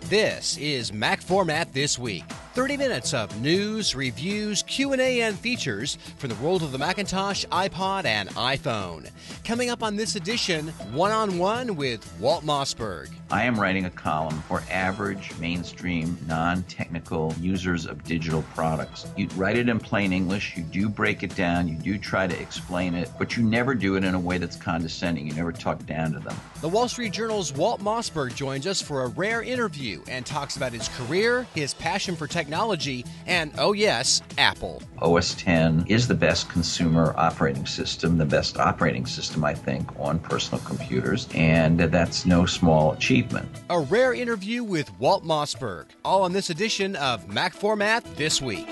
This is Mac Format This Week. 30 minutes of news, reviews, Q&A, and features from the world of the Macintosh, iPod, and iPhone. Coming up on this edition, one-on-one with Walt Mossberg. I am writing a column for average, mainstream, non-technical users of digital products. You write it in plain English, you do break it down, you do try to explain it, but you never do it in a way that's condescending. You never talk down to them. The Wall Street Journal's Walt Mossberg joins us for a rare interview and talks about his career, his passion for technology, and, oh yes, Apple. OS X is the best consumer operating system, the best operating system, I think, on personal computers, and that's no small achievement. A rare interview with Walt Mossberg, all on this edition of Mac Format This Week.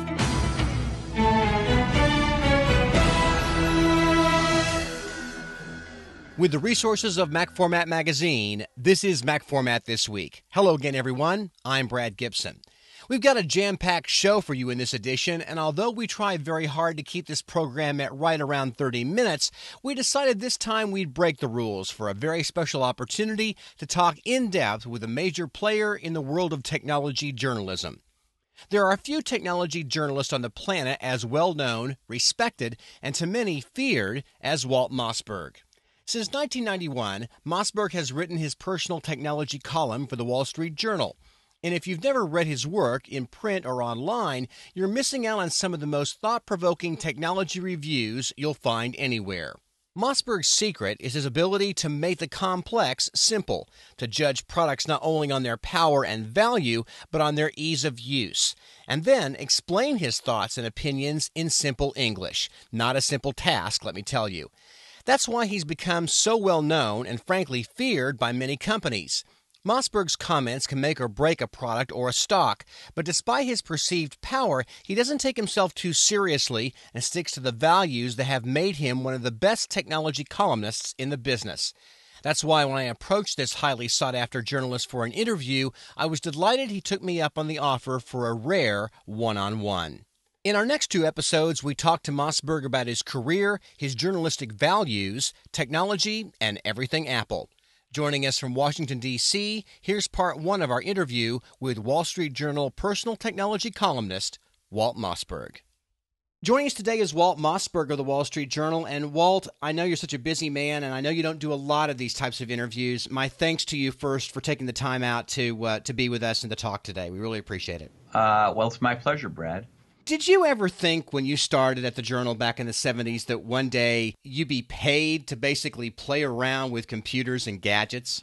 With the resources of Mac Format Magazine, this is Mac Format This Week. Hello again, everyone. I'm Brad Gibson. We've got a jam-packed show for you in this edition, and although we tried very hard to keep this program at right around 30 minutes, we decided this time we'd break the rules for a very special opportunity to talk in depth with a major player in the world of technology journalism. There are a few technology journalists on the planet as well-known, respected, and to many feared as Walt Mossberg. Since 1991, Mossberg has written his personal technology column for the Wall Street Journal. And if you've never read his work in print or online, you're missing out on some of the most thought-provoking technology reviews you'll find anywhere. Mossberg's secret is his ability to make the complex simple, to judge products not only on their power and value, but on their ease of use, and then explain his thoughts and opinions in simple English. Not a simple task, let me tell you. That's why he's become so well known and frankly feared by many companies. Mossberg's comments can make or break a product or a stock, but despite his perceived power, he doesn't take himself too seriously and sticks to the values that have made him one of the best technology columnists in the business. That's why when I approached this highly sought-after journalist for an interview, I was delighted he took me up on the offer for a rare one-on-one. In our next two episodes, we talk to Mossberg about his career, his journalistic values, technology, and everything Apple. Joining us from Washington, D.C., here's part one of our interview with Wall Street Journal personal technology columnist Walt Mossberg. Joining us today is Walt Mossberg of the Wall Street Journal. And Walt, I know you're such a busy man, and I know you don't do a lot of these types of interviews. My thanks to you first for taking the time out to be with us and to talk today. We really appreciate it. Well, it's my pleasure, Brad. Did you ever think when you started at the Journal back in the 70s that one day you'd be paid to basically play around with computers and gadgets?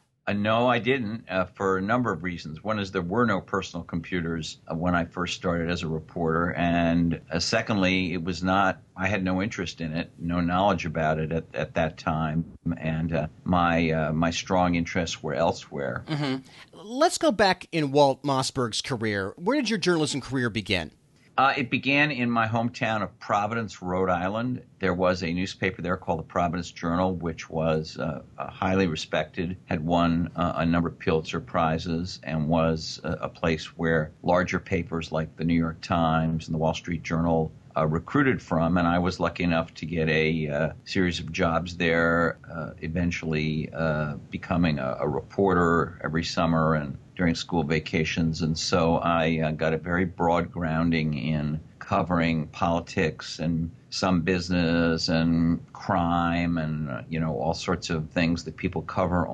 No, I didn't, for a number of reasons. One is there were no personal computers when I first started as a reporter. And secondly, it was not, I had no interest in it, no knowledge about it at that time. And my strong interests were elsewhere. Mm-hmm. Let's go back in Walt Mossberg's career. Where did your journalism career begin? It began in my hometown of Providence, Rhode Island. There was a newspaper there called the Providence Journal, which was highly respected, had won a number of Pulitzer Prizes, and was a place where larger papers like the New York Times and the Wall Street Journal recruited from. And I was lucky enough to get a series of jobs there, eventually becoming a reporter every summer and during school vacations. And so I got a very broad grounding in covering politics and some business and crime and, all sorts of things that people cover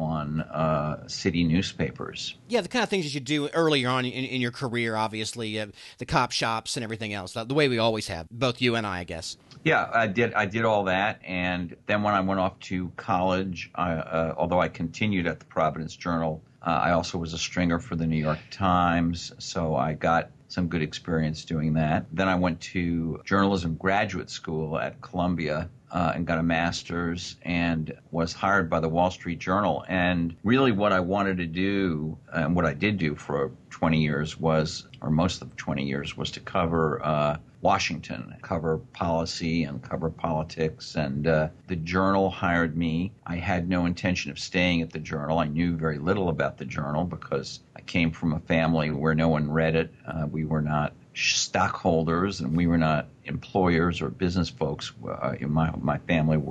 on city newspapers. Yeah, the kind of things that you do earlier on in your career, obviously, the cop shops and everything else, the way we always have, both you and I guess. Yeah, I did all that. And then when I went off to college, although I continued at the Providence Journal, I also was a stringer for the New York Times, so I got some good experience doing that. Then I went to journalism graduate school at Columbia and got a master's and was hired by the Wall Street Journal. And really what I wanted to do, and what I did do for 20 years was, or most of 20 years, was to cover Washington, cover policy and cover politics. And the Journal hired me. I had no intention of staying at the Journal. I knew very little about the Journal because I came from a family where no one read it. We were not stockholders and we were not employers or business folks. My family were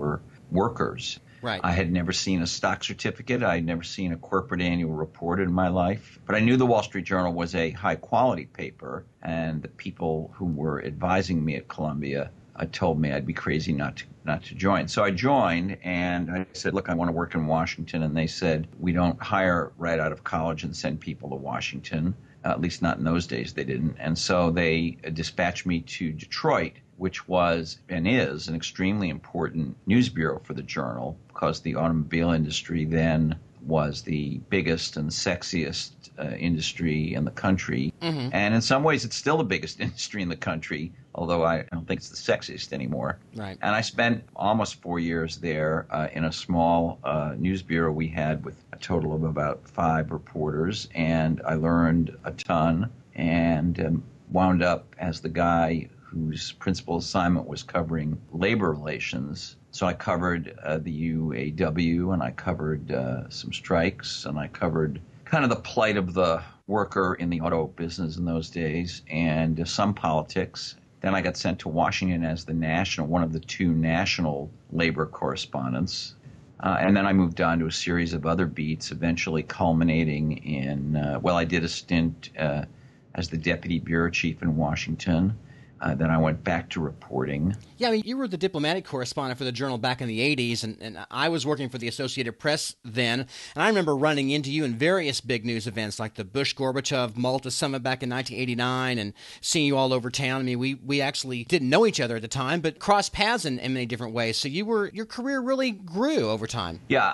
workers. Right. I had never seen a stock certificate. I had never seen a corporate annual report in my life. But I knew the Wall Street Journal was a high-quality paper, and the people who were advising me at Columbia told me I'd be crazy not to join. So I joined, and I said, look, I want to work in Washington. And they said, we don't hire right out of college and send people to Washington. At least not in those days, they didn't. And so they dispatched me to Detroit, which was and is an extremely important news bureau for the Journal, because the automobile industry then was the biggest and sexiest industry in the country. Mm-hmm. And in some ways, it's still the biggest industry in the country, although I don't think it's the sexiest anymore. Right. And I spent almost 4 years there in a small news bureau we had with a total of about 5 reporters, and I learned a ton and wound up as the guy whose principal assignment was covering labor relations. So I covered the UAW, and I covered some strikes, and I covered kind of the plight of the worker in the auto business in those days, and some politics. Then I got sent to Washington as one of the 2 national labor correspondents. And then I moved on to a series of other beats, eventually culminating in, I did a stint as the deputy bureau chief in Washington. Then I went back to reporting. Yeah, I mean, you were the diplomatic correspondent for the Journal back in the 80s, and I was working for the Associated Press then, and I remember running into you in various big news events like the Bush-Gorbachev Malta Summit back in 1989 and seeing you all over town. I mean, we actually didn't know each other at the time, but crossed paths in many different ways. So your career really grew over time. Yeah,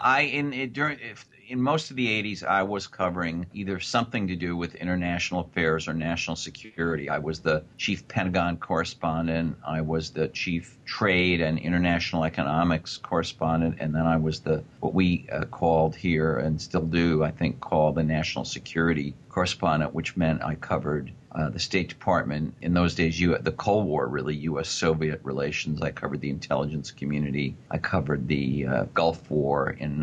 in most of the 80s, I was covering either something to do with international affairs or national security. I was the chief Pentagon correspondent. I was the chief trade and international economics correspondent. And then I was what we called here and still do, I think, call the national security correspondent, which meant I covered the State Department. In those days, the Cold War, really, U.S.-Soviet relations. I covered the intelligence community. I covered the Gulf War in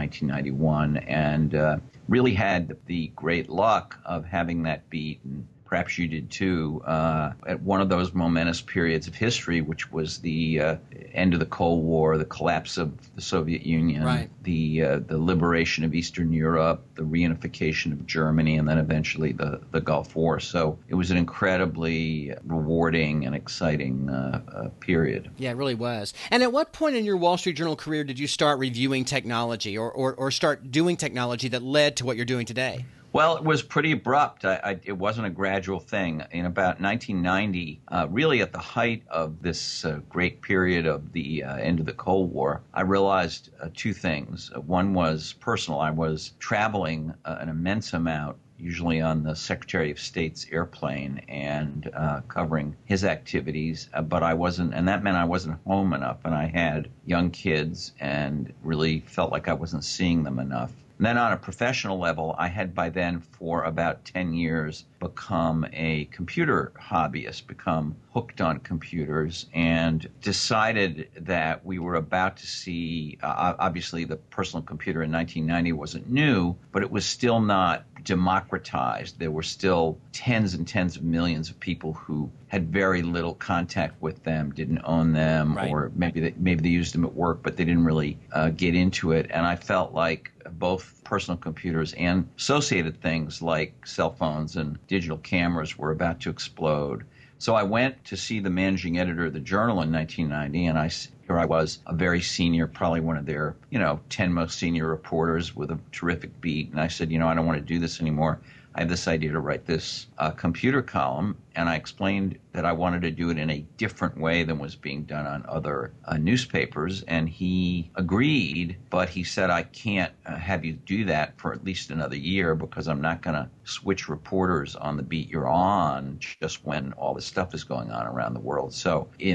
1991 and really had the great luck of having that beat, and perhaps you did too, at one of those momentous periods of history, which was the end of the Cold War, the collapse of the Soviet Union, right. The liberation of Eastern Europe, the reunification of Germany, and then eventually the Gulf War. So it was an incredibly rewarding and exciting period. Yeah, it really was. And at what point in your Wall Street Journal career did you start reviewing technology or start doing technology that led to what you're doing today? Well, it was pretty abrupt. It wasn't a gradual thing. In about 1990, really at the height of this great period of the end of the Cold War, I realized 2 things. One was personal. I was traveling an immense amount, usually on the Secretary of State's airplane, and covering his activities, but I wasn't, and that meant I wasn't home enough, and I had young kids and really felt like I wasn't seeing them enough. And then on a professional level, I had by then for about 10 years become a computer hobbyist, become hooked on computers, and decided that we were about to see, obviously the personal computer in 1990 wasn't new, but it was still not democratized. There were still tens and tens of millions of people who had very little contact with them, didn't own them, right. Or maybe they used them at work, but they didn't really get into it. And I felt like both personal computers and associated things like cell phones and digital cameras were about to explode. So I went to see the managing editor of the Journal in 1990, and here I was, a very senior, probably one of their 10 most senior reporters with a terrific beat. And I said, I don't want to do this anymore. I have this idea to write this computer column, and I explained that I wanted to do it in a different way than was being done on other newspapers, and he agreed, but he said, I can't have you do that for at least another year because I'm not going to switch reporters on the beat you're on just when all this stuff is going on around the world. So a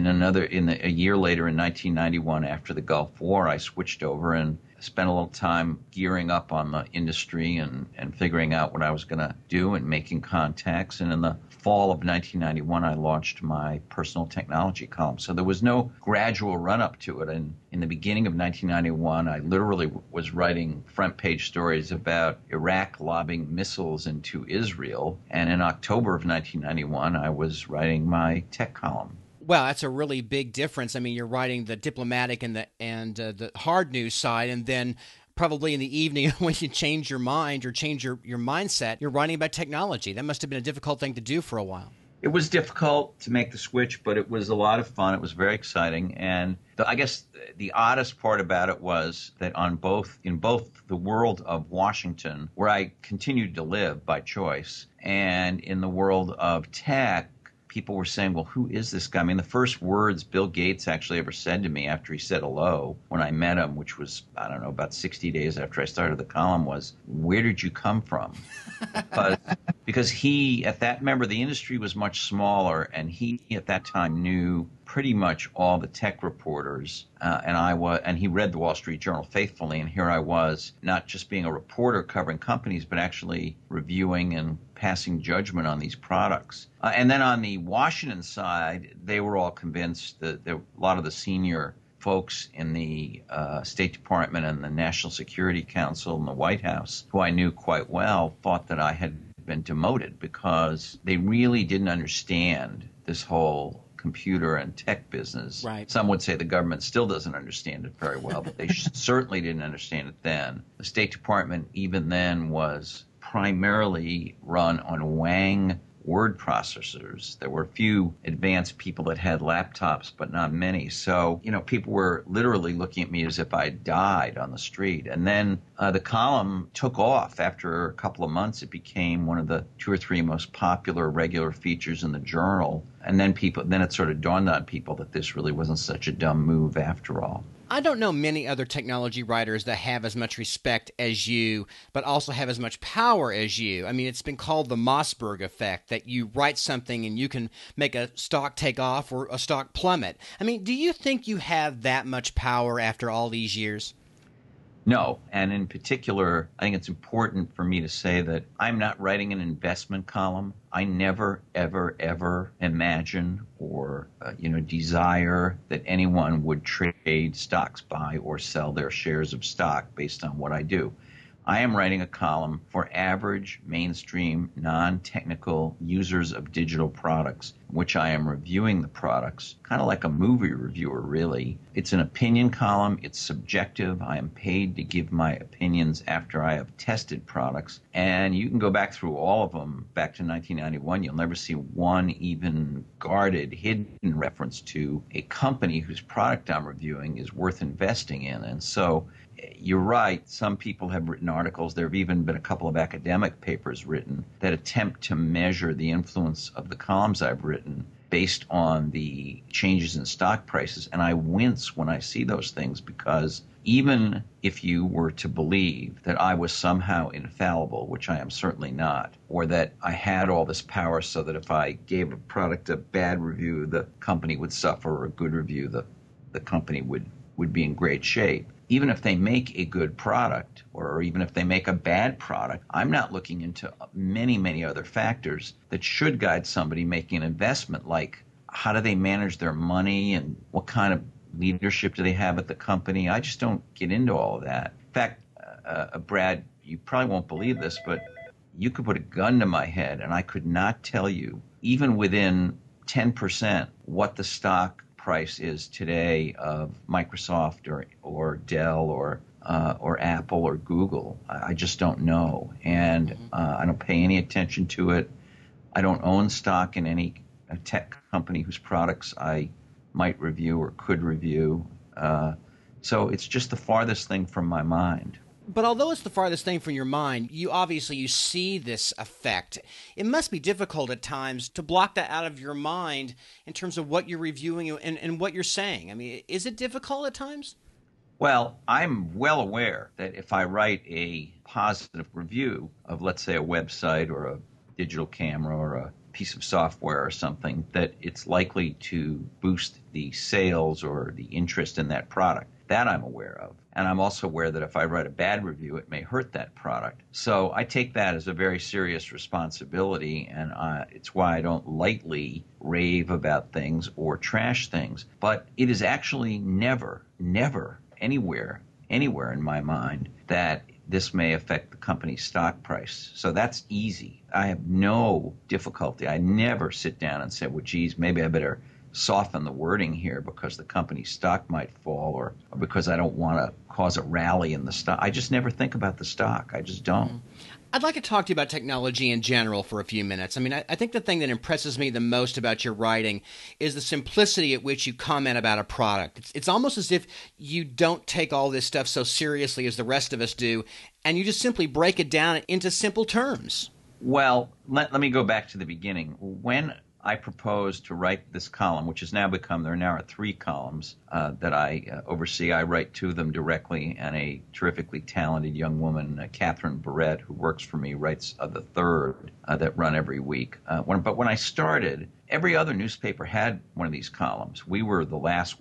year later in 1991, after the Gulf War, I switched over and spent a little time gearing up on the industry and figuring out what I was going to do and making contacts. And in the fall of 1991, I launched my personal technology column. So there was no gradual run-up to it. And in the beginning of 1991, I literally was writing front-page stories about Iraq lobbing missiles into Israel. And in October of 1991, I was writing my tech column. Well, that's a really big difference. I mean, you're writing the diplomatic and the hard news side, and then probably in the evening when you change your mind or change your mindset, you're writing about technology. That must have been a difficult thing to do for a while. It was difficult to make the switch, but it was a lot of fun. It was very exciting. And I guess the oddest part about it was that in both the world of Washington, where I continued to live by choice, and in the world of tech, people were saying, well, who is this guy? I mean, the first words Bill Gates actually ever said to me after he said hello when I met him, which was, I don't know, about 60 days after I started the column, was, where did you come from? Because he, remember, the industry was much smaller, and he at that time knew pretty much all the tech reporters, and he read the Wall Street Journal faithfully, and here I was, not just being a reporter covering companies, but actually reviewing and passing judgment on these products. And then on the Washington side, they were all convinced that a lot of the senior folks in the State Department and the National Security Council and the White House, who I knew quite well, thought that I had been demoted because they really didn't understand this whole computer and tech business. Right. Some would say the government still doesn't understand it very well, but they certainly didn't understand it then. The State Department even then was primarily run on Wang word processors. There were a few advanced people that had laptops, but not many. So, people were literally looking at me as if I died on the street. And then the column took off. After a couple of months, it became one of the 2 or 3 most popular regular features in the journal. And then it sort of dawned on people that this really wasn't such a dumb move after all. I don't know many other technology writers that have as much respect as you, but also have as much power as you. I mean, it's been called the Mossberg effect, that you write something and you can make a stock take off or a stock plummet. I mean, do you think you have that much power after all these years? No, and in particular, I think it's important for me to say that I'm not writing an investment column. I never, ever, ever imagine or desire that anyone would trade stocks, buy or sell their shares of stock based on what I do. I am writing a column for average, mainstream, non-technical users of digital products, in which I am reviewing the products, kind of like a movie reviewer, really. It's an opinion column. It's subjective. I am paid to give my opinions after I have tested products. And you can go back through all of them back to 1991. You'll never see one even guarded, hidden reference to a company whose product I'm reviewing is worth investing in. And so you're right. Some people have written articles. There have even been a couple of academic papers written that attempt to measure the influence of the columns I've written based on the changes in stock prices. And I wince when I see those things, because even if you were to believe that I was somehow infallible, which I am certainly not, or that I had all this power so that if I gave a product a bad review, the company would suffer, or a good review, the company would be in great shape. Even if they make a good product, or even if they make a bad product, I'm not looking into many, many other factors that should guide somebody making an investment, like how do they manage their money and what kind of leadership do they have at the company. I just don't get into all of that. In fact, Brad, you probably won't believe this, but you could put a gun to my head and I could not tell you, even within 10%, what the stock price is today of Microsoft or Dell or Apple or Google. I just don't know, and I don't pay any attention to it. I don't own stock in any tech company whose products I might review or could review. So it's just the farthest thing from my mind. But although it's the farthest thing from your mind, you see this effect. It must be difficult at times to block that out of your mind in terms of what you're reviewing and what you're saying. I mean, is it difficult at times? Well, I'm well aware that if I write a positive review of, let's say, a website or a digital camera or a piece of software or something, that it's likely to boost the sales or the interest in that product. That I'm aware of. And I'm also aware that if I write a bad review, it may hurt that product. So I take that as a very serious responsibility, and it's why I don't lightly rave about things or trash things. But it is actually never anywhere in my mind that this may affect the company's stock price. So that's easy. I have no difficulty. I never sit down and say, well, geez, maybe I better soften the wording here because the company's stock might fall or because I don't want to cause a rally in the stock. I just never think about the stock. I just don't. I'd like to talk to you about technology in general for a few minutes. I mean, I think the thing that impresses me the most about your writing is the simplicity at which you comment about a product. It's almost as if you don't take all this stuff so seriously as the rest of us do, and you just simply break it down into simple terms. Well, let me go back to the beginning. When I proposed to write this column, which has now become, there now are 3 columns that I oversee. I write 2 of them directly, and a terrifically talented young woman, Catherine Barrett, who works for me, writes the 3rd that run every week. But when I started, every other newspaper had one of these columns. We were the last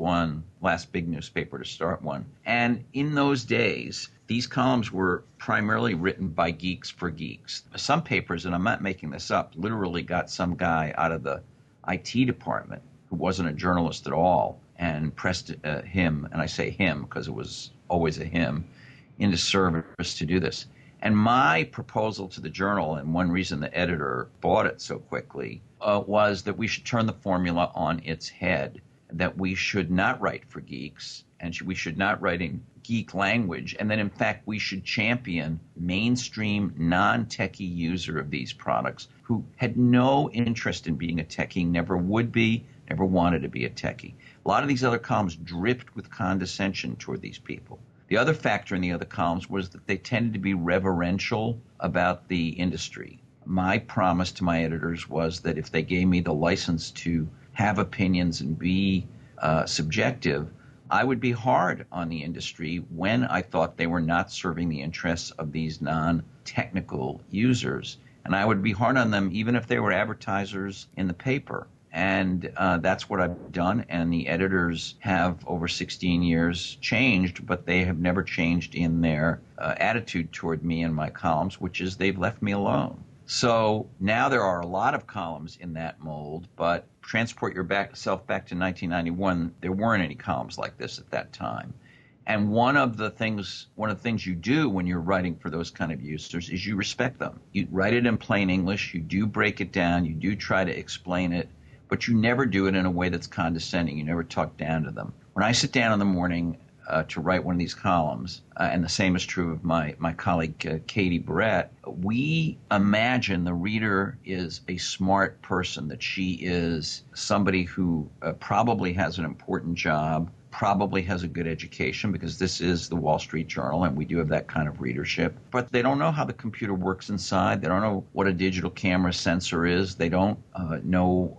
big newspaper to start one. And in those days, these columns were primarily written by geeks for geeks. Some papers, and I'm not making this up, literally got some guy out of the IT department who wasn't a journalist at all and pressed him, and I say him because it was always a him, into service to do this. And my proposal to the journal, and one reason the editor bought it so quickly, was that we should turn the formula on its head, that we should not write for geeks, and we should not write in geek language, and that in fact we should champion mainstream non-techie user of these products who had no interest in being a techie, never would be, never wanted to be a techie. A lot of these other columns dripped with condescension toward these people. The other factor in the other columns was that they tended to be reverential about the industry. My promise to my editors was that if they gave me the license to have opinions and be subjective, I would be hard on the industry when I thought they were not serving the interests of these non-technical users. And I would be hard on them even if they were advertisers in the paper. And that's what I've done. And the editors have, over 16 years, changed, but they have never changed in their attitude toward me and my columns, which is they've left me alone. So now there are a lot of columns in that mold, but transport yourself back to 1991, there weren't any columns like this at that time. And one of the things you do when you're writing for those kind of users is you respect them. You write it in plain English, you do break it down, you do try to explain it, but you never do it in a way that's condescending. You never talk down to them. When I sit down in the morning to write one of these columns, and the same is true of my colleague Katie Barrett, we imagine the reader is a smart person, that she is somebody who probably has an important job, probably has a good education, because this is the Wall Street Journal and we do have that kind of readership. But they don't know how the computer works inside. They don't know what a digital camera sensor is. They don't know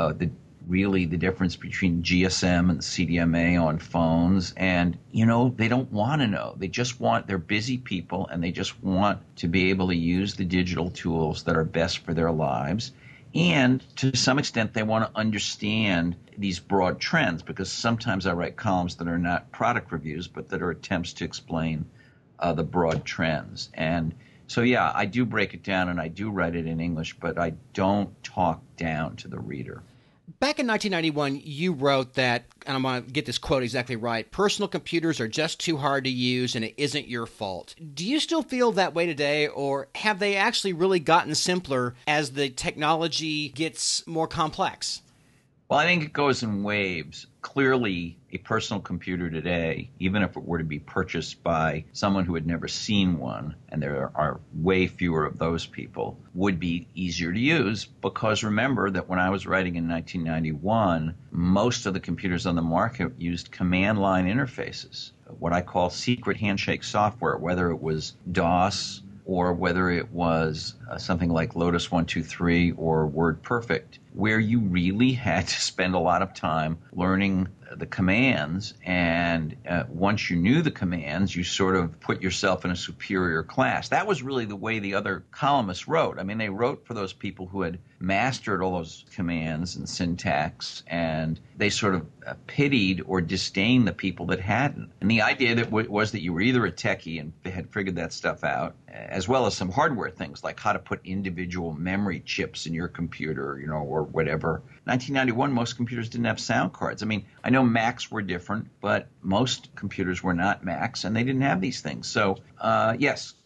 the difference between GSM and CDMA on phones. And, they don't want to know. They're busy people, and they just want to be able to use the digital tools that are best for their lives. And to some extent, they want to understand these broad trends, because sometimes I write columns that are not product reviews, but that are attempts to explain the broad trends. And so, yeah, I do break it down and I do write it in English, but I don't talk down to the reader. Back in 1991, you wrote that, and I'm going to get this quote exactly right, personal computers are just too hard to use and it isn't your fault. Do you still feel that way today, or have they actually really gotten simpler as the technology gets more complex? Well, I think it goes in waves. Clearly, a personal computer today, even if it were to be purchased by someone who had never seen one, and there are way fewer of those people, would be easier to use, because remember that when I was writing in 1991, most of the computers on the market used command line interfaces, what I call secret handshake software, whether it was DOS or whether it was something like Lotus 123 or WordPerfect, where you really had to spend a lot of time learning the commands. And once you knew the commands, you sort of put yourself in a superior class. That was really the way the other columnists wrote. I mean, they wrote for those people who had mastered all those commands and syntax, and they sort of pitied or disdained the people that hadn't. And the idea that was that you were either a techie and had figured that stuff out, as well as some hardware things like how to put individual memory chips in your computer, or whatever. 1991, most computers didn't have sound cards. I mean, I know Macs were different, but most computers were not Macs, and they didn't have these things. So, yes,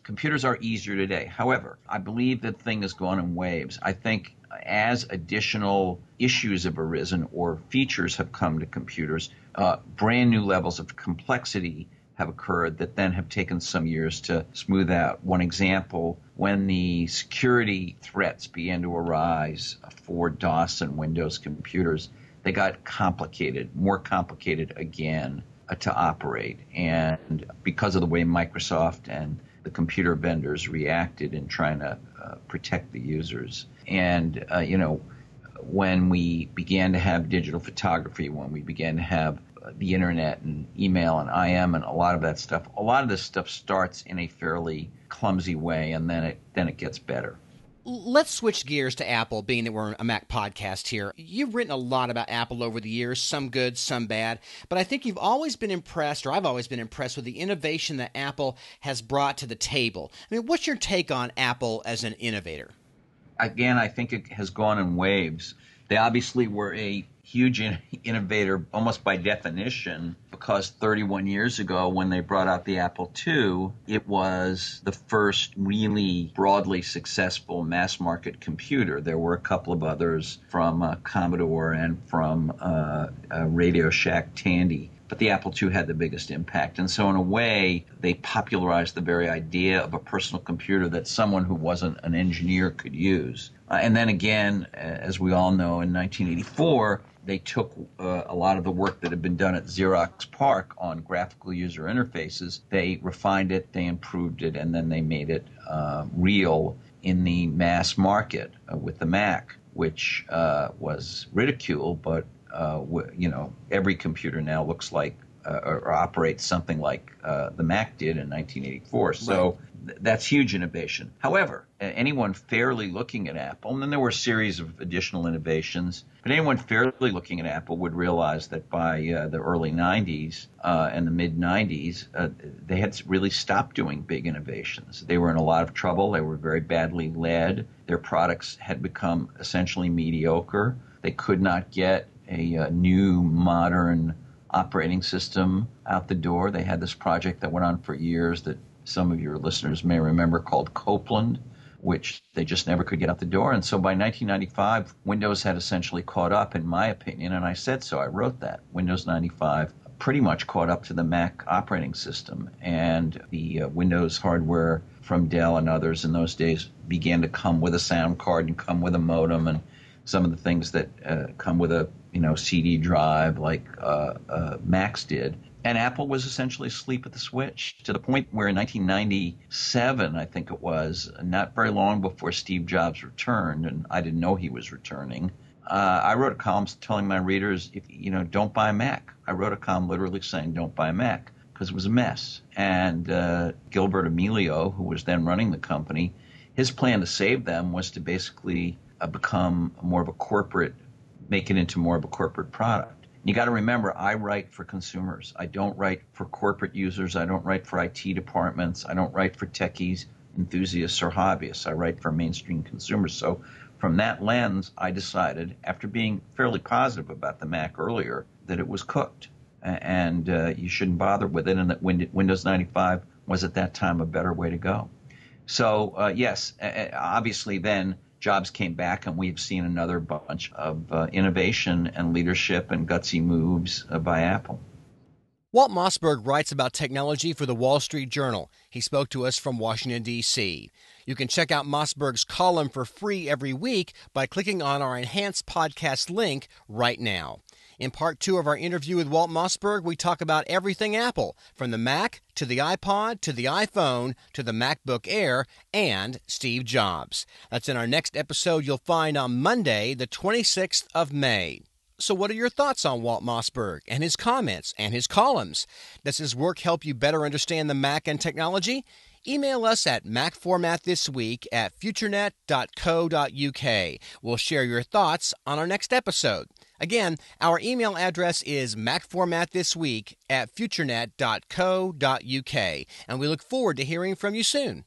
computers are easier today. However, I believe that thing has gone in waves. I think as additional issues have arisen or features have come to computers, brand new levels of complexity have occurred that then have taken some years to smooth out. One example, when the security threats began to arise for DOS and Windows computers, they got complicated, more complicated again to operate. And because of the way Microsoft and the computer vendors reacted in trying to protect the users. And, when we began to have digital photography, when we began to have the internet and email and IM and a lot of that stuff, a lot of this stuff starts in a fairly clumsy way, and then it gets better. Let's switch gears to Apple, being that we're a Mac podcast here. You've written a lot about Apple over the years, some good, some bad, but I think you've always been impressed, or I've always been impressed with the innovation that Apple has brought to the table. I mean, what's your take on Apple as an innovator? Again, I think it has gone in waves. They obviously were a huge innovator almost by definition, because 31 years ago when they brought out the Apple II, it was the first really broadly successful mass market computer. There were a couple of others from Commodore and from Radio Shack Tandy, but the Apple II had the biggest impact. And so in a way, they popularized the very idea of a personal computer that someone who wasn't an engineer could use. And then again, as we all know, in 1984, they took a lot of the work that had been done at Xerox PARC on graphical user interfaces. They refined it, they improved it, and then they made it real in the mass market with the Mac, which was ridiculed, but every computer now looks like or operates something like the Mac did in 1984. So that's huge innovation. However, anyone fairly looking at Apple, and then there were a series of additional innovations, but anyone fairly looking at Apple would realize that by the early 90s and the mid-90s, they had really stopped doing big innovations. They were in a lot of trouble. They were very badly led. Their products had become essentially mediocre. They could not get a new modern operating system out the door. They had this project that went on for years that some of your listeners may remember called Copeland, which they just never could get out the door. And so by 1995, Windows had essentially caught up, in my opinion, and I said so. I wrote that. Windows 95 pretty much caught up to the Mac operating system, and the Windows hardware from Dell and others in those days began to come with a sound card and come with a modem and some of the things that come with a CD drive like Macs did. And Apple was essentially asleep at the switch, to the point where in 1997, I think it was, not very long before Steve Jobs returned, and I didn't know he was returning, I wrote a column telling my readers, don't buy a Mac. I wrote a column literally saying don't buy a Mac, because it was a mess. And Gilbert Amelio, who was then running the company, his plan to save them was to basically become more of a corporate, make it into more of a corporate product. You got to remember, I write for consumers. I don't write for corporate users. I don't write for IT departments. I don't write for techies, enthusiasts, or hobbyists. I write for mainstream consumers. So from that lens, I decided, after being fairly positive about the Mac earlier, that it was cooked and you shouldn't bother with it, and that Windows 95 was at that time a better way to go. So yes, obviously then Jobs came back, and we've seen another bunch of innovation and leadership and gutsy moves by Apple. Walt Mossberg writes about technology for the Wall Street Journal. He spoke to us from Washington, D.C. You can check out Mossberg's column for free every week by clicking on our enhanced podcast link right now. In part 2 of our interview with Walt Mossberg, we talk about everything Apple, from the Mac to the iPod to the iPhone to the MacBook Air and Steve Jobs. That's in our next episode you'll find on Monday, the 26th of May. So what are your thoughts on Walt Mossberg and his comments and his columns? Does his work help you better understand the Mac and technology? Email us at macformatthisweek@futurenet.co.uk. We'll share your thoughts on our next episode. Again, our email address is macformatthisweek@futurenet.co.uk, and we look forward to hearing from you soon.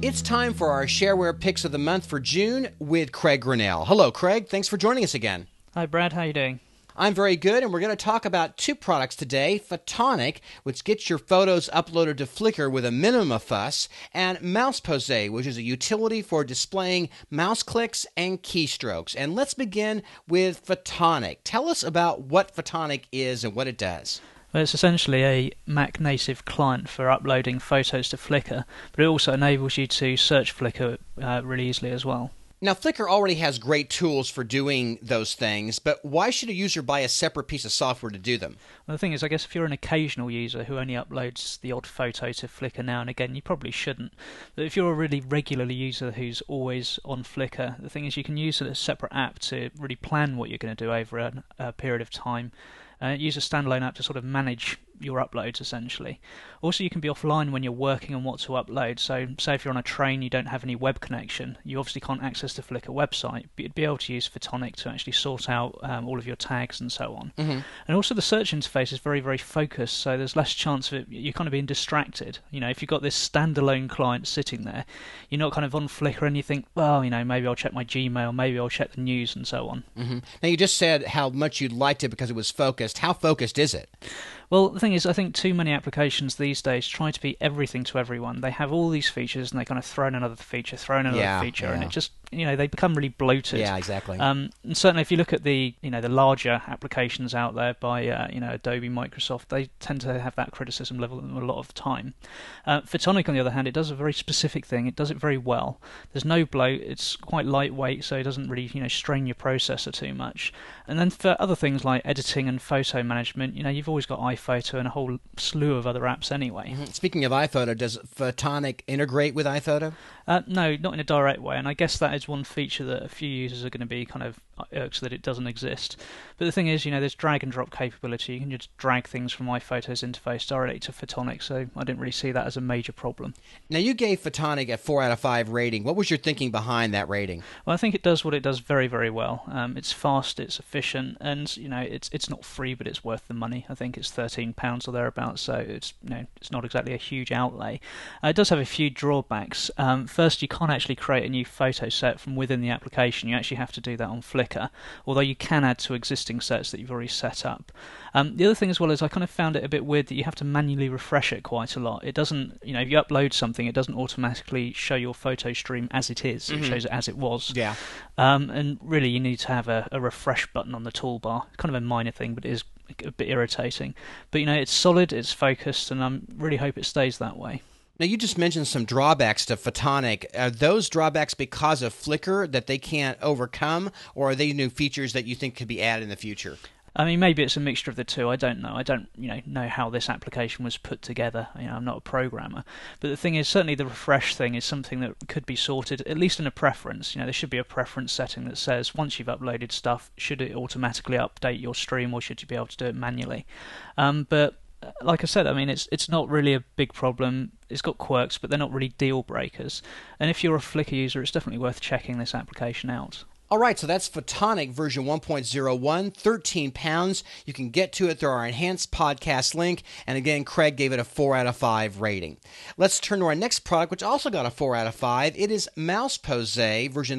It's time for our Shareware Picks of the Month for June with Craig Grinnell. Hello, Craig. Thanks for joining us again. Hi, Brad. How are you doing? I'm very good, and we're going to talk about two products today, Photonic, which gets your photos uploaded to Flickr with a minimum of fuss, and Mousepose, which is a utility for displaying mouse clicks and keystrokes. And let's begin with Photonic. Tell us about what Photonic is and what it does. Well, it's essentially a Mac native client for uploading photos to Flickr, but it also enables you to search Flickr really easily as well. Now, Flickr already has great tools for doing those things, but why should a user buy a separate piece of software to do them? Well, the thing is, I guess if you're an occasional user who only uploads the odd photo to Flickr now and again, you probably shouldn't. But if you're a really regular user who's always on Flickr, the thing is you can use a separate app to really plan what you're going to do over a period of time. Use a standalone app to sort of manage your uploads, essentially. Also, you can be offline when you're working on what to upload. So, say if you're on a train, you don't have any web connection, you obviously can't access the Flickr website, but you'd be able to use Photonic to actually sort out all of your tags and so on. Mm-hmm. And also, the search interface is very, very focused, so there's less chance of you kind of being distracted. You know, if you've got this standalone client sitting there, you're not kind of on Flickr and you think, well, you know, maybe I'll check my Gmail, maybe I'll check the news and so on. Mm-hmm. Now, you just said how much you liked it because it was focused. How focused is it? Well, the thing is, I think too many applications these days try to be everything to everyone. They have all these features and they kind of throw in another feature, and it just, you know, they become really bloated. Yeah, exactly. And certainly if you look at the larger applications out there by, Adobe, Microsoft, they tend to have that criticism level a lot of the time. Photonic, on the other hand, it does a very specific thing. It does it very well. There's no bloat. It's quite lightweight, so it doesn't really, strain your processor too much. And then for other things like editing and photo management, you've always got iPhoto and a whole slew of other apps anyway. Mm-hmm. Speaking of iPhoto, does Photonic integrate with iPhoto? No, not in a direct way, and I guess that is one feature that a few users are going to be kind of irks that it doesn't exist. But the thing is, there's drag and drop capability. You can just drag things from iPhoto's interface directly to Photonic, so I didn't really see that as a major problem. Now, you gave Photonic a 4 out of 5 rating. What was your thinking behind that rating? Well, I think it does what it does very, very well. It's fast, it's efficient, and it's not free, but it's worth the money. I think it's £13 or thereabouts, so it's not exactly a huge outlay. It does have a few drawbacks. First, you can't actually create a new photo set from within the application. You actually have to do that on Flickr, although you can add to existing sets that you've already set up. The other thing as well is I kind of found it a bit weird that you have to manually refresh it quite a lot. It doesn't, if you upload something, it doesn't automatically show your photo stream as it is. Mm-hmm. It shows it as it was. Yeah. And really, you need to have a refresh button on the toolbar. Kind of a minor thing, but it is a bit irritating. But it's solid, it's focused, and I really hope it stays that way. Now, you just mentioned some drawbacks to Photonic. Are those drawbacks because of Flickr that they can't overcome, or are they new features that you think could be added in the future? I mean, maybe it's a mixture of the two. I don't know. I don't, know how this application was put together. I'm not a programmer. But the thing is, certainly the refresh thing is something that could be sorted, at least in a preference. There should be a preference setting that says once you've uploaded stuff, should it automatically update your stream, or should you be able to do it manually? But like I said, I mean, it's not really a big problem. It's got quirks, but they're not really deal breakers. And if you're a Flickr user, it's definitely worth checking this application out. All right, so that's Photonic version 1.01, £13. You can get to it through our enhanced podcast link. And again, Craig gave it a 4 out of 5 rating. Let's turn to our next product, which also got a 4 out of 5. It is Mousepose version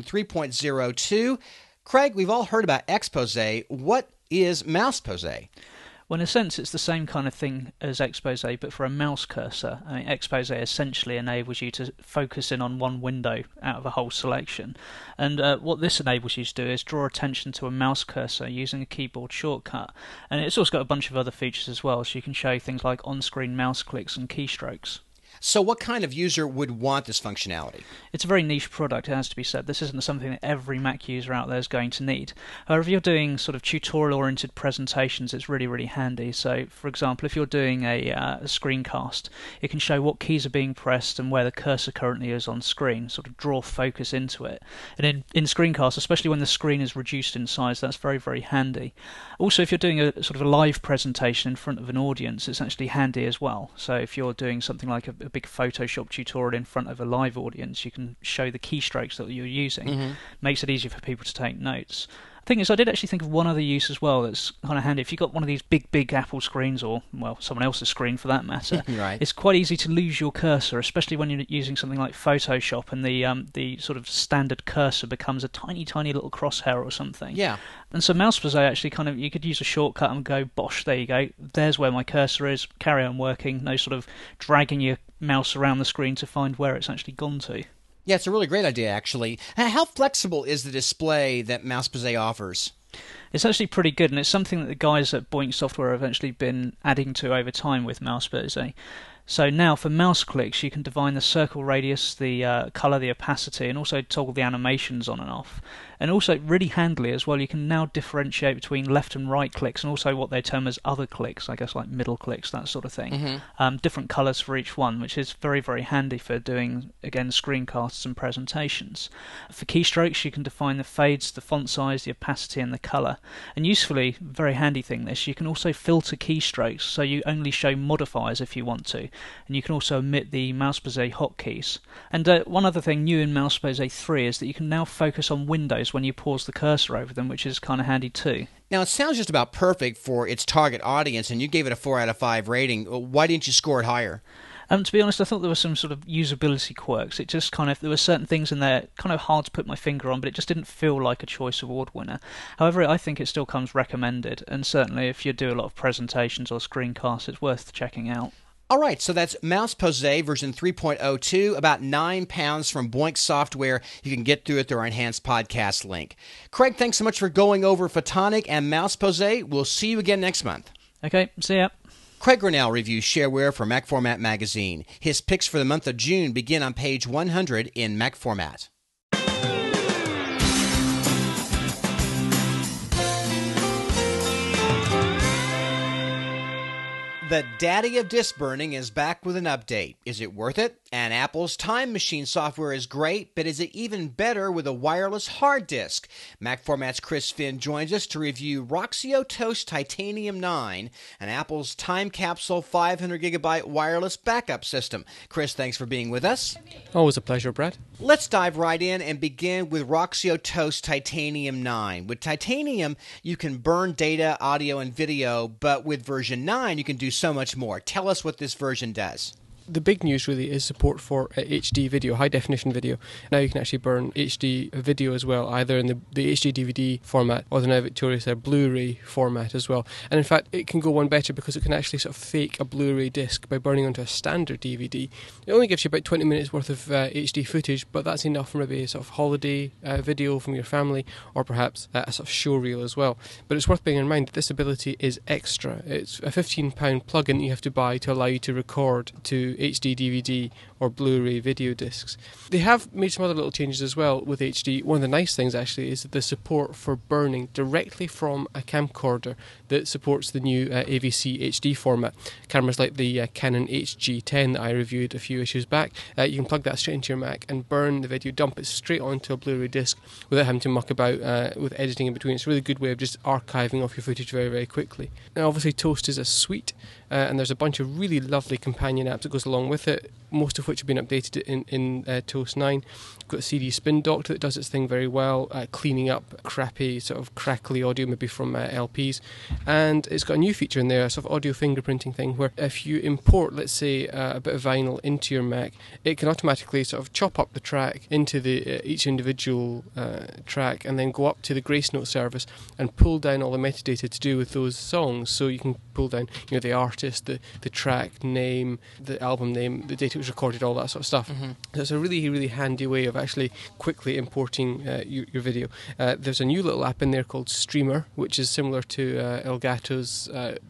3.02. Craig, we've all heard about Xpose. What is Mousepose? Well, in a sense, it's the same kind of thing as Xpose, but for a mouse cursor. I mean, Xpose essentially enables you to focus in on one window out of a whole selection. And what this enables you to do is draw attention to a mouse cursor using a keyboard shortcut. And it's also got a bunch of other features as well, so you can show things like on-screen mouse clicks and keystrokes. So what kind of user would want this functionality? It's a very niche product, it has to be said. This isn't something that every Mac user out there is going to need. However, if you're doing sort of tutorial-oriented presentations, it's really, really handy. So, for example, if you're doing a screencast, it can show what keys are being pressed and where the cursor currently is on screen, sort of draw focus into it. And in screencasts, especially when the screen is reduced in size, that's very, very handy. Also, if you're doing a sort of a live presentation in front of an audience, it's actually handy as well. So if you're doing something like a big Photoshop tutorial in front of a live audience, you can show the keystrokes that you're using. Mm-hmm. Makes it easier for people to take notes. Thing is, I did actually think of one other use as well that's kind of handy. If you've got one of these big Apple screens, or, well, someone else's screen for that matter, right. It's quite easy to lose your cursor, especially when you're using something like Photoshop and the sort of standard cursor becomes a tiny little crosshair or something. Yeah. And so Mouse-Posay actually you could use a shortcut and go, bosh, there you go, there's where my cursor is, carry on working, no sort of dragging your mouse around the screen to find where it's actually gone to. Yeah, it's a really great idea, actually. How flexible is the display that Mouse-Posay offers? It's actually pretty good, and it's something that the guys at Boink Software have actually been adding to over time with Mouse-Posay. So now for mouse clicks, you can define the circle radius, the color, the opacity, and also toggle the animations on and off. And also, really handily as well, you can now differentiate between left and right clicks, and also what they term as other clicks, I guess like middle clicks, that sort of thing. Different colors for each one, which is very, very handy for doing, again, screencasts and presentations. For keystrokes, you can define the fades, the font size, the opacity, and the color. And usefully, very handy thing this, you can also filter keystrokes, so you only show modifiers if you want to. And you can also omit the Mouse-Posay hotkeys. And one other thing new in Mouse-Posay 3 is that you can now focus on windows when you pause the cursor over them, which is kind of handy too. Now, it sounds just about perfect for its target audience, and you gave it a 4 out of 5 rating. Why didn't you score it higher? To be honest, I thought there were some sort of usability quirks. It just there were certain things in there kind of hard to put my finger on, but it just didn't feel like a Choice Award winner. However, I think it still comes recommended, and certainly if you do a lot of presentations or screencasts, it's worth checking out. All right, so that's Mouse-Posay version 3.02, about £9 from Boink Software. You can get through it through our enhanced podcast link. Craig, thanks so much for going over Photonic and Mouse-Posay. We'll see you again next month. Okay, see ya. Craig Grinnell reviews shareware for Mac Format Magazine. His picks for the month of June begin on page 100 in Mac Format. The daddy of disk burning is back with an update. Is it worth it? And Apple's Time Machine software is great, but is it even better with a wireless hard disk? Mac Format's Chris Finn joins us to review Roxio Toast Titanium 9 and Apple's Time Capsule 500GB wireless backup system. Chris, thanks for being with us. Always a pleasure, Brad. Let's dive right in and begin with Roxio Toast Titanium 9. With Titanium, you can burn data, audio, and video, but with version 9, you can do so much more. Tell us what this version does. The big news really is support for HD video, high definition video. Now you can actually burn HD video as well, either in the HD DVD format or the now victorious Blu-ray format as well. And in fact, it can go one better because it can actually sort of fake a Blu-ray disc by burning onto a standard DVD. It only gives you about 20 minutes worth of HD footage, but that's enough for maybe a sort of holiday video from your family, or perhaps a sort of show reel as well. But it's worth bearing in mind that this ability is extra. It's a £15 plugin you have to buy to allow you to record to HD DVD or Blu-ray video discs. They have made some other little changes as well with HD. One of the nice things actually is the support for burning directly from a camcorder that supports the new AVC HD format. Cameras like the Canon HG10 that I reviewed a few issues back, you can plug that straight into your Mac and burn the video, dump it straight onto a Blu-ray disc without having to muck about with editing in between. It's a really good way of just archiving off your footage very, very quickly. Now obviously Toast is a suite, and there's a bunch of really lovely companion apps that goes along with it, most of which have been updated in Toast 9. You've got a CD spin doctor that does its thing very well, cleaning up crappy, sort of crackly audio maybe from LPs. And it's got a new feature in there, a sort of audio fingerprinting thing, where if you import, let's say, a bit of vinyl into your Mac, it can automatically sort of chop up the track into the each individual track and then go up to the Grace Note service and pull down all the metadata to do with those songs. So you can pull down, the artist, the track name, the album name, the date it was recorded, all that sort of stuff. Mm-hmm. So it's a really, really handy way of actually quickly importing your video. There's a new little app in there called Streamer, which is similar to Elgato's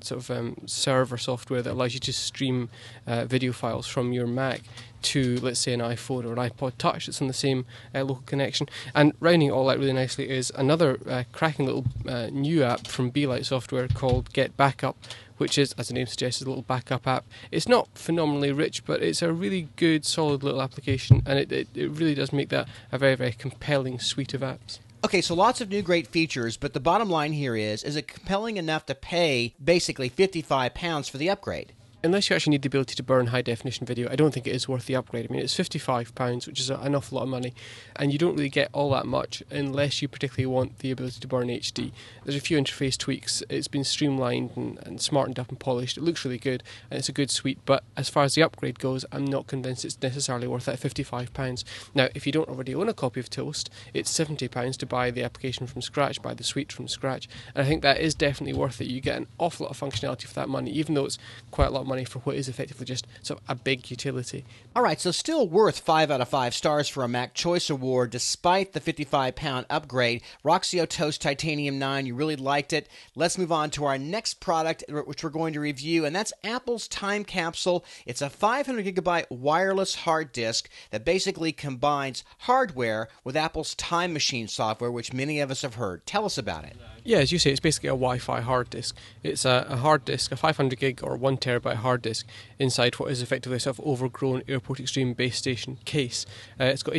server software that allows you to stream video files from your Mac to, let's say, an iPhone or an iPod Touch that's on the same local connection. And rounding it all out really nicely is another cracking little new app from Beelight Software called Get Backup, which is, as the name suggests, a little backup app. It's not phenomenally rich, but it's a really good, solid little application, and it really does make that a very, very compelling suite of apps. Okay, so lots of new great features, but the bottom line here is it compelling enough to pay basically £55 for the upgrade? unless you actually need the ability to burn high definition video, I don't think it is worth the upgrade. I mean, it's £55, which is an awful lot of money, and you don't really get all that much unless you particularly want the ability to burn HD. There's a few interface tweaks. It's been streamlined and smartened up and polished. It looks really good, and it's a good suite, but as far as the upgrade goes, I'm not convinced it's necessarily worth that £55. Now, if you don't already own a copy of Toast, it's £70 to buy the application from scratch, buy the suite from scratch, and I think that is definitely worth it. You get an awful lot of functionality for that money, even though it's quite a lot of money for what is effectively just sort of a big utility. All right, so still worth 5 out of 5 stars for a Mac Choice Award despite the £55 upgrade. Roxio Toast Titanium 9, you really liked it. Let's move on to our next product, which we're going to review, and that's Apple's Time Capsule. It's a 500 gigabyte wireless hard disk that basically combines hardware with Apple's Time Machine software, which many of us have heard. Tell us about it. Yeah, as you say, it's basically a Wi-Fi hard disk. It's a hard disk, a 500 gig or 1 terabyte hard disk inside what is effectively a sort of overgrown Airport Extreme base station case. It's got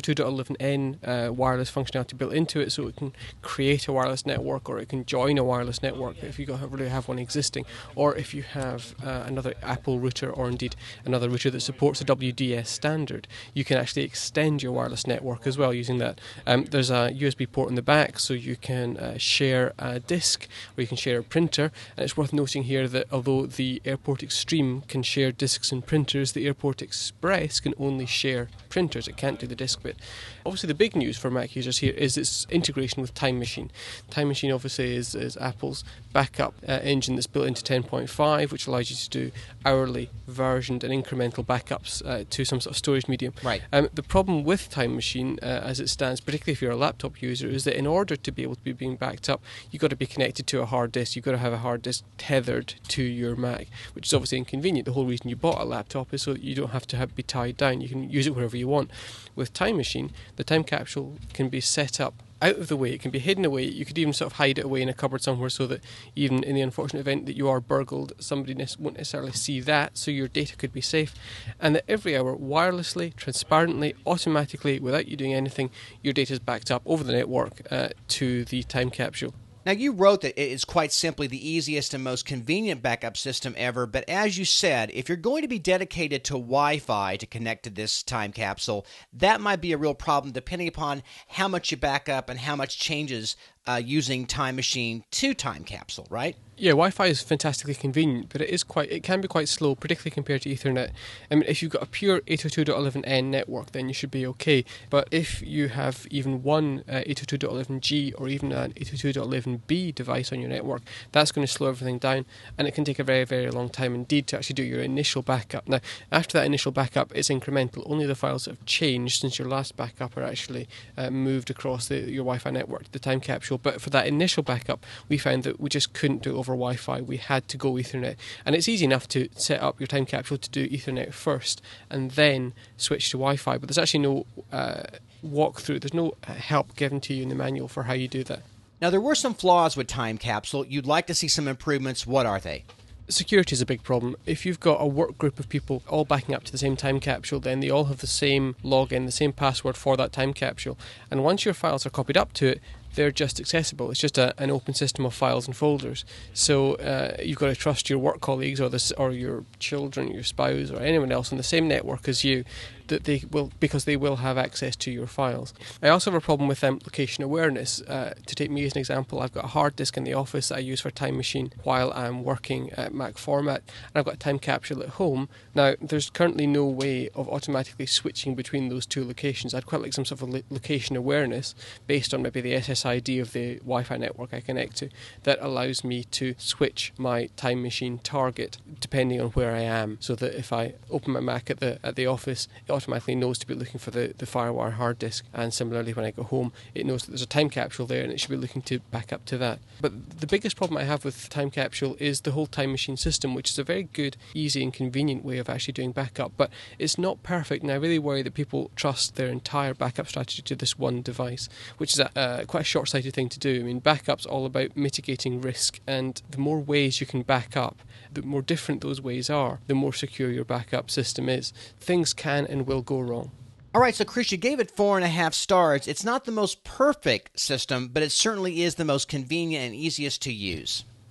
802.11n wireless functionality built into it, so it can create a wireless network, or it can join a wireless network if you really have one existing, or if you have another Apple router, or indeed another router that supports the WDS standard, you can actually extend your wireless network as well using that. There's a USB port in the back, so you can share a disk, or you can share a printer. And it's worth noting here that although the Airport Extreme can share disks and printers, the Airport Express can only share printers. It can't do the disk bit. Obviously, the big news for Mac users here is its integration with Time Machine. Time Machine obviously is Apple's backup engine that's built into 10.5, which allows you to do hourly versioned and incremental backups to some sort of storage medium. Right. The problem with Time Machine, as it stands, particularly if you're a laptop user, is that in order to be able to be being backed up, you've got to be connected to a hard disk. You've got to have a hard disk tethered to your Mac, which is obviously inconvenient. The whole reason you bought a laptop is so that you don't have to be tied down. You can use it wherever you want. With Time Machine, the time capsule can be set up out of the way. It can be hidden away. You could even sort of hide it away in a cupboard somewhere, so that even in the unfortunate event that you are burgled, somebody won't necessarily see that, so your data could be safe. And that every hour, wirelessly, transparently, automatically, without you doing anything, your data is backed up over the network to the time capsule. Now, you wrote that it is quite simply the easiest and most convenient backup system ever, but as you said, if you're going to be dedicated to Wi-Fi to connect to this time capsule, that might be a real problem depending upon how much you back up and how much changes using Time Machine to time capsule, right? Yeah, Wi-Fi is fantastically convenient, but it can be quite slow, particularly compared to Ethernet. I mean, if you've got a pure 802.11n network, then you should be okay. But if you have even one 802.11g or even an 802.11b device on your network, that's going to slow everything down, and it can take a very, very long time indeed to actually do your initial backup. Now, after that initial backup, it's incremental. Only the files that have changed since your last backup are actually moved across your Wi-Fi network to the time capsule. But for that initial backup, we found that we just couldn't do it over Wi-Fi. We had to go Ethernet, and it's easy enough to set up your time capsule to do Ethernet first and then switch to Wi-Fi, but there's actually no walkthrough, there's no help given to you in the manual for how you do that. Now, there were some flaws with Time Capsule. You'd like to see some improvements. What are they? Security is a big problem. If you've got a work group of people all backing up to the same time capsule, then they all have the same login, the same password for that time capsule, and once your files are copied up to it, they're just accessible. It's just an open system of files and folders. So you've got to trust your work colleagues or your children, your spouse, or anyone else on the same network as you, that because they will have access to your files. I also have a problem with location awareness. To take me as an example, I've got a hard disk in the office that I use for Time Machine while I'm working at Mac format, and I've got a time capsule at home. Now, there's currently no way of automatically switching between those two locations. I'd quite like some sort of location awareness based on maybe the SSID of the Wi-Fi network I connect to that allows me to switch my Time Machine target depending on where I am, so that if I open my Mac at the office, it automatically knows to be looking for the FireWire hard disk, and similarly when I go home, it knows that there's a time capsule there and it should be looking to back up to that. But the biggest problem I have with Time Capsule is the whole Time Machine system, which is a very good, easy and convenient way of actually doing backup, but it's not perfect, and I really worry that people trust their entire backup strategy to this one device, which is quite a short-sighted thing to do. I mean, backup's all about mitigating risk, and the more ways you can back up, the more different those ways are, the more secure your backup system is. Things can and will go wrong. All right, so Chris, you gave it 4.5 stars. It's not the most perfect system, but it certainly is the most convenient and easiest to use.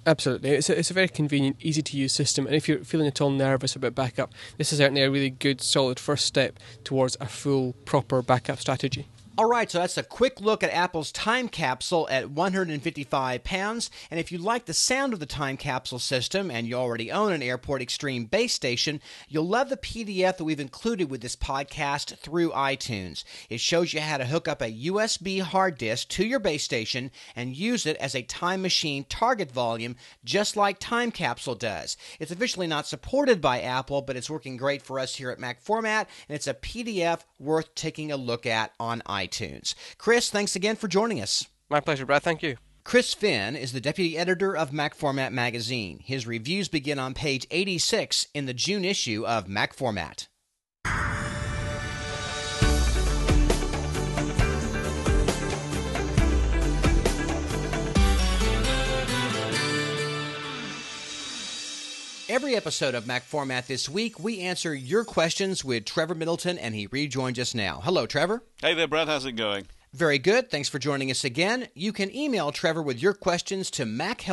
Absolutely. It's a very convenient, easy to use system, and if you're feeling at all nervous about backup, this is certainly a really good, solid first step towards a full, proper backup strategy. All right, so that's a quick look at Apple's time capsule at 155 pounds. And if you like the sound of the time capsule system and you already own an Airport Extreme base station, you'll love the PDF that we've included with this podcast through iTunes. It shows you how to hook up a USB hard disk to your base station and use it as a time machine target volume, just like Time Capsule does. It's officially not supported by Apple, but it's working great for us here at Mac Format, and it's a PDF worth taking a look at on iTunes. Chris, thanks again for joining us. My pleasure, Brad. Thank you. Chris Finn is the deputy editor of Mac Format magazine. His reviews begin on page 86 in the June issue of Mac Format. Every episode of Mac Format this week, we answer your questions with Trevor Middleton, and he rejoins us now. Hello, Trevor. Hey there, Brad. How's it going? Very good. Thanks for joining us again. You can email Trevor with your questions to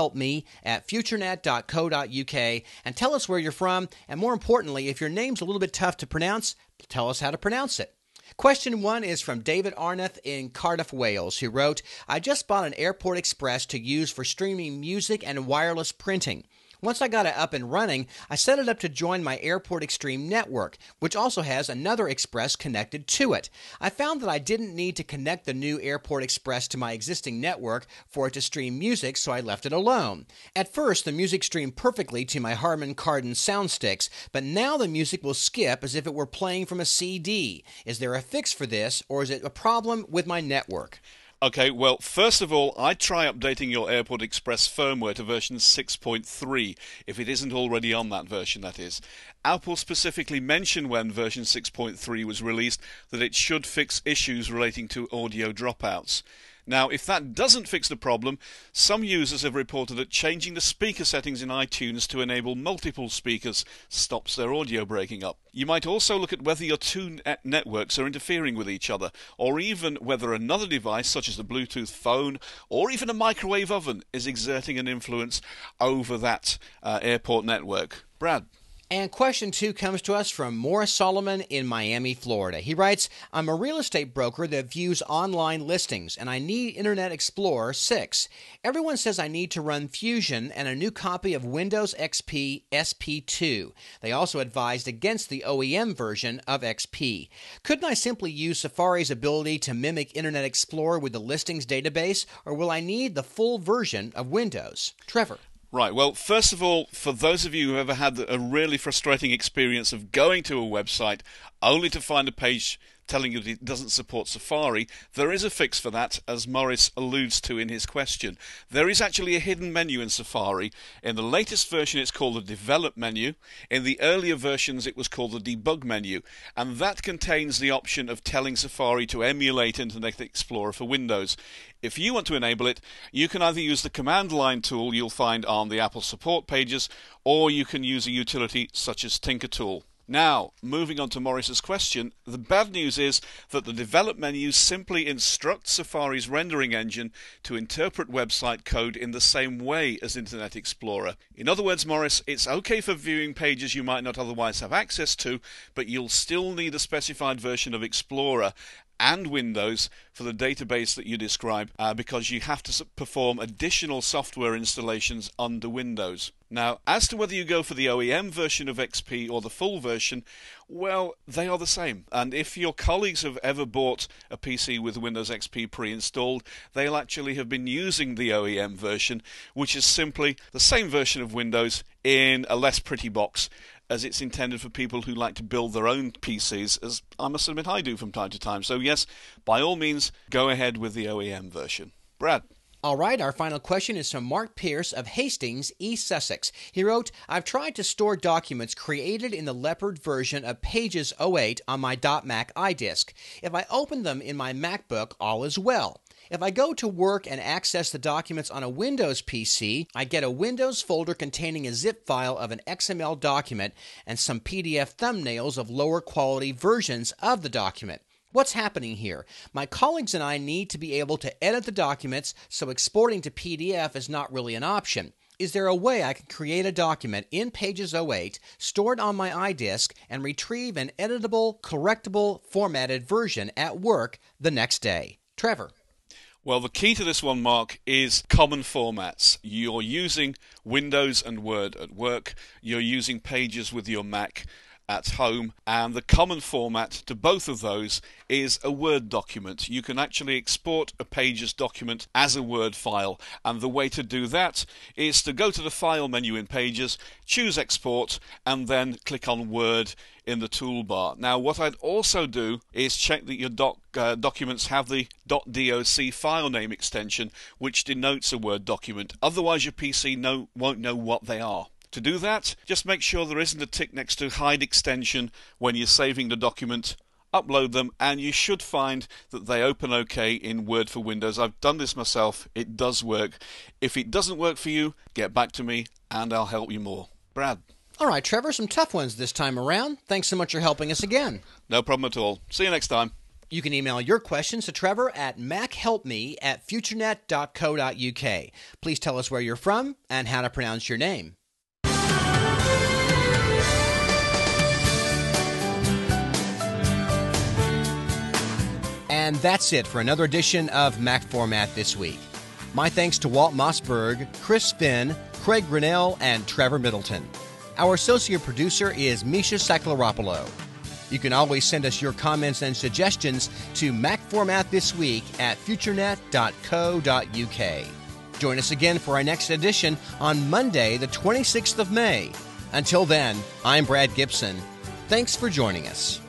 machelpme@futurenet.co.uk and tell us where you're from, and more importantly, if your name's a little bit tough to pronounce, tell us how to pronounce it. Question 1 is from David Arnath in Cardiff, Wales, who wrote, I just bought an Airport Express to use for streaming music and wireless printing. Once I got it up and running, I set it up to join my Airport Extreme network, which also has another Express connected to it. I found that I didn't need to connect the new Airport Express to my existing network for it to stream music, so I left it alone. At first, the music streamed perfectly to my Harman Kardon sound sticks, but now the music will skip as if it were playing from a CD. Is there a fix for this, or is it a problem with my network? Okay, well, first of all, I'd try updating your Airport Express firmware to version 6.3, if it isn't already on that version, that is. Apple specifically mentioned when version 6.3 was released that it should fix issues relating to audio dropouts. Now, if that doesn't fix the problem, some users have reported that changing the speaker settings in iTunes to enable multiple speakers stops their audio breaking up. You might also look at whether your two networks are interfering with each other, or even whether another device, such as a Bluetooth phone or even a microwave oven, is exerting an influence over that airport network. Brad? And question 2 comes to us from Morris Solomon in Miami, Florida. He writes, I'm a real estate broker that views online listings, and I need Internet Explorer 6. Everyone says I need to run Fusion and a new copy of Windows XP SP2. They also advised against the OEM version of XP. Couldn't I simply use Safari's ability to mimic Internet Explorer with the listings database, or will I need the full version of Windows? Trevor. Right, well, first of all, for those of you who ever had a really frustrating experience of going to a website only to find a page telling you that it doesn't support Safari, there is a fix for that, as Morris alludes to in his question. There is actually a hidden menu in Safari. In the latest version it's called the Develop menu. In the earlier versions it was called the Debug menu, and that contains the option of telling Safari to emulate Internet Explorer for Windows. If you want to enable it, you can either use the command line tool you'll find on the Apple support pages, or you can use a utility such as TinkerTool. Now, moving on to Morris's question, the bad news is that the Develop menu simply instructs Safari's rendering engine to interpret website code in the same way as Internet Explorer. In other words, Morris, it's okay for viewing pages you might not otherwise have access to, but you'll still need a specified version of Explorer and Windows for the database that you describe, because you have to perform additional software installations under Windows. Now, as to whether you go for the OEM version of XP or the full version, well, they are the same. And if your colleagues have ever bought a PC with Windows XP pre-installed, they'll actually have been using the OEM version, which is simply the same version of Windows in a less pretty box, as it's intended for people who like to build their own PCs, as I must admit I do from time to time. So yes, by all means, go ahead with the OEM version. Brad? All right, our final question is from Mark Pierce of Hastings, East Sussex. He wrote, I've tried to store documents created in the Leopard version of Pages 08 on my .Mac iDisk. If I open them in my MacBook, all is well. If I go to work and access the documents on a Windows PC, I get a Windows folder containing a zip file of an XML document and some PDF thumbnails of lower quality versions of the document. What's happening here? My colleagues and I need to be able to edit the documents, so exporting to PDF is not really an option. Is there a way I can create a document in Pages 08, store it on my iDisk, and retrieve an editable, correctable, formatted version at work the next day? Trevor. Well, the key to this one, Mark, is common formats. You're using Windows and Word at work. You're using Pages with your Mac at home, and the common format to both of those is a Word document. You can actually export a Pages document as a Word file, and the way to do that is to go to the File menu in Pages, choose Export, and then click on Word in the toolbar. Now, what I'd also do is check that your documents have the .doc file name extension, which denotes a Word document. Otherwise, your PC won't know what they are. To do that, just make sure there isn't a tick next to hide extension when you're saving the document. Upload them, and you should find that they open okay in Word for Windows. I've done this myself. It does work. If it doesn't work for you, get back to me and I'll help you more. Brad. All right, Trevor, some tough ones this time around. Thanks so much for helping us again. No problem at all. See you next time. You can email your questions to Trevor at machelpme@futurenet.co.uk. Please tell us where you're from and how to pronounce your name. And that's it for another edition of Mac Format this week. My thanks to Walt Mossberg, Chris Finn, Craig Grinnell, and Trevor Middleton. Our associate producer is Misha Saklaropoulos. You can always send us your comments and suggestions to macformatthisweek@futurenet.co.uk. Join us again for our next edition on Monday, the 26th of May. Until then, I'm Brad Gibson. Thanks for joining us.